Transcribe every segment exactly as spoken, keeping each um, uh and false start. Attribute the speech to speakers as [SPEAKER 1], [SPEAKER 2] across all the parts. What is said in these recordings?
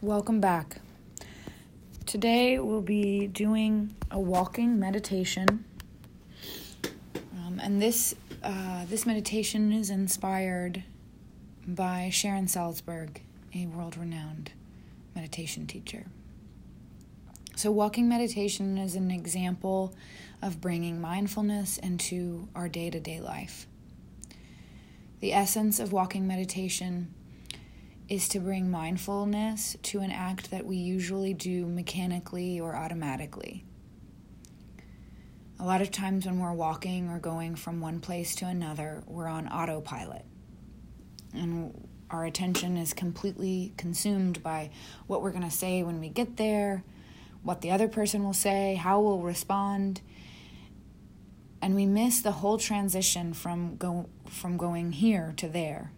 [SPEAKER 1] Welcome back. Today we'll be doing a walking meditation, um, and this uh, this meditation is inspired by Sharon Salzberg, a world-renowned meditation teacher. So walking meditation is an example of bringing mindfulness into our day-to-day life. The essence of walking meditation is to bring mindfulness to an act that we usually do mechanically or automatically. A lot of times when we're walking or going from one place to another, we're on autopilot. And our attention is completely consumed by what we're going to say when we get there, what the other person will say, how we'll respond. And we miss the whole transition from go from going here to there.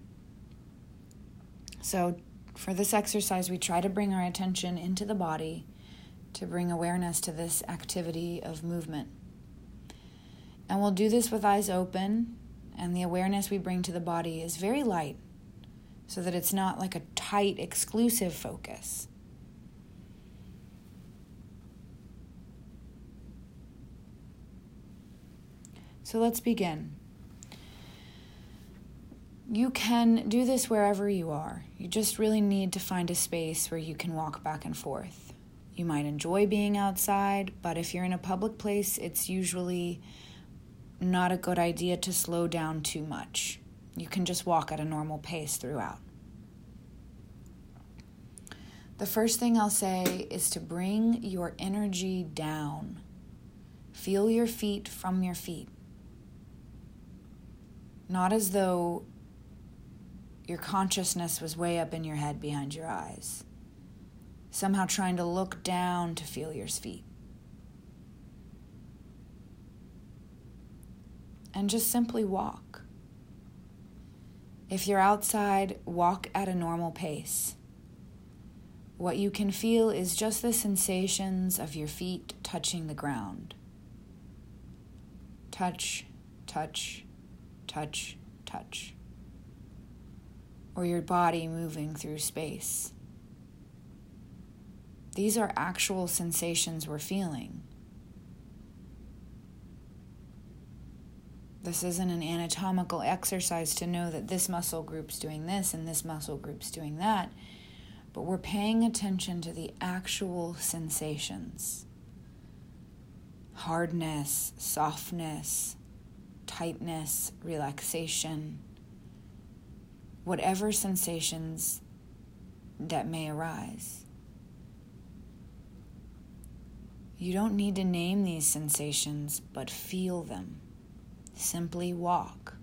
[SPEAKER 1] So for this exercise, we try to bring our attention into the body to bring awareness to this activity of movement. And we'll do this with eyes open, and the awareness we bring to the body is very light, so that it's not like a tight, exclusive focus. So let's begin. You can do this wherever you are. You just really need to find a space where you can walk back and forth. You might enjoy being outside, but if you're in a public place, it's usually not a good idea to slow down too much. You can just walk at a normal pace throughout. The first thing I'll say is to bring your energy down. Feel your feet from your feet. Not as though your consciousness was way up in your head behind your eyes, somehow trying to look down to feel your feet. And just simply walk. If you're outside, walk at a normal pace. What you can feel is just the sensations of your feet touching the ground. Touch, touch, touch, touch. Or your body moving through space. These are actual sensations we're feeling. This isn't an anatomical exercise to know that this muscle group's doing this and this muscle group's doing that, but we're paying attention to the actual sensations. Hardness, softness, tightness, relaxation. Whatever sensations that may arise. You don't need to name these sensations, but feel them. Simply walk.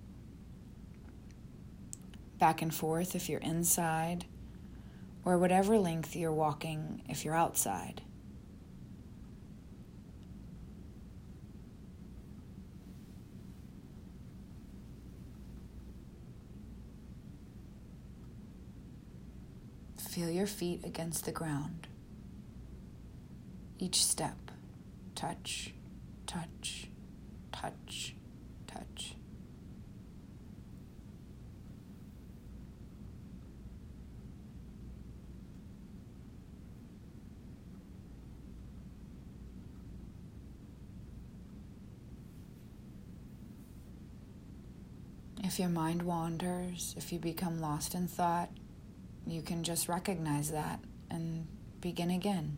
[SPEAKER 1] Back and forth if you're inside, or whatever length you're walking if you're outside. Feel your feet against the ground. Each step, touch, touch, touch, touch. If your mind wanders, if you become lost in thought, you can just recognize that and begin again.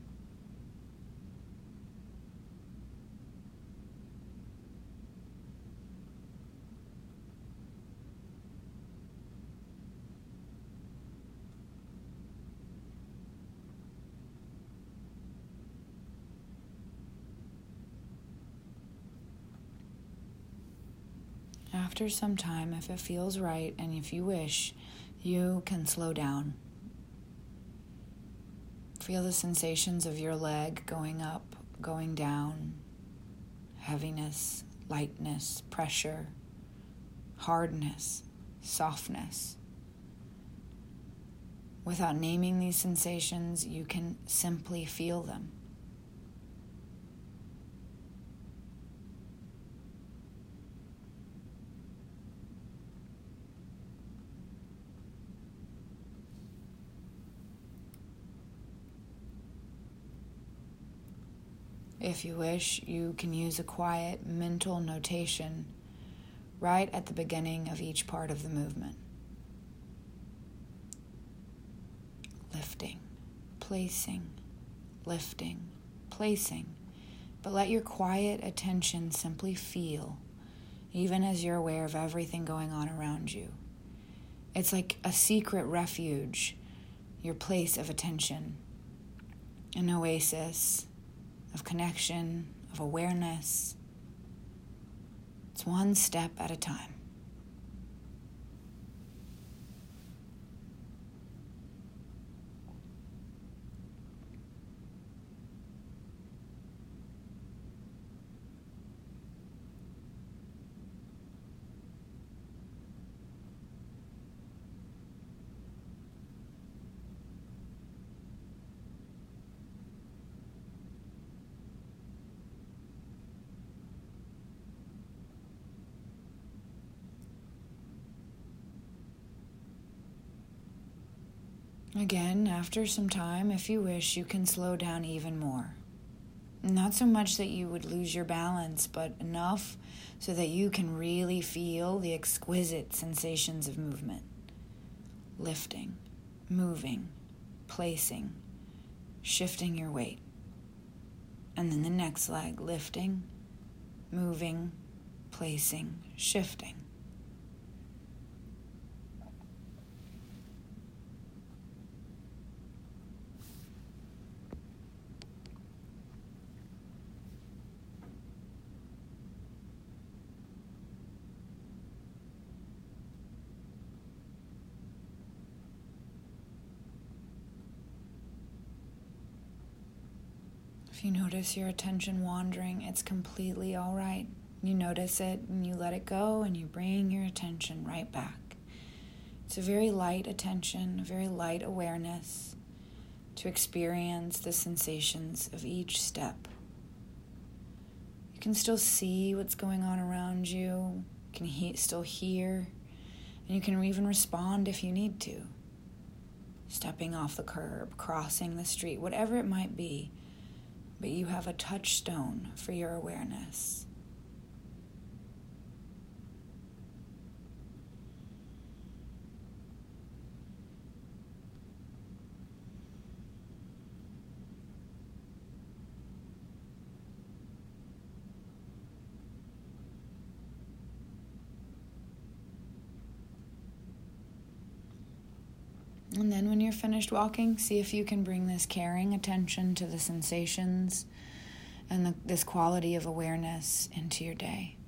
[SPEAKER 1] After some time, if it feels right and if you wish, you can slow down. Feel the sensations of your leg going up, going down, heaviness, lightness, pressure, hardness, softness. Without naming these sensations, you can simply feel them. If you wish, you can use a quiet mental notation right at the beginning of each part of the movement. Lifting, placing, lifting, placing. But let your quiet attention simply feel, even as you're aware of everything going on around you. It's like a secret refuge, your place of attention, an oasis of connection, of awareness. It's one step at a time. Again, after some time, if you wish, you can slow down even more. Not so much that you would lose your balance, but enough so that you can really feel the exquisite sensations of movement. Lifting, moving, placing, shifting your weight. And then the next leg, lifting, moving, placing, shifting. If you notice your attention wandering, it's completely all right. You notice it and you let it go and you bring your attention right back. It's a very light attention, a very light awareness to experience the sensations of each step. You can still see what's going on around you, you can he- still hear, and you can even respond if you need to. Stepping off the curb, crossing the street, whatever it might be. But you have a touchstone for your awareness. And then when you're finished walking, see if you can bring this caring attention to the sensations and the, this quality of awareness into your day.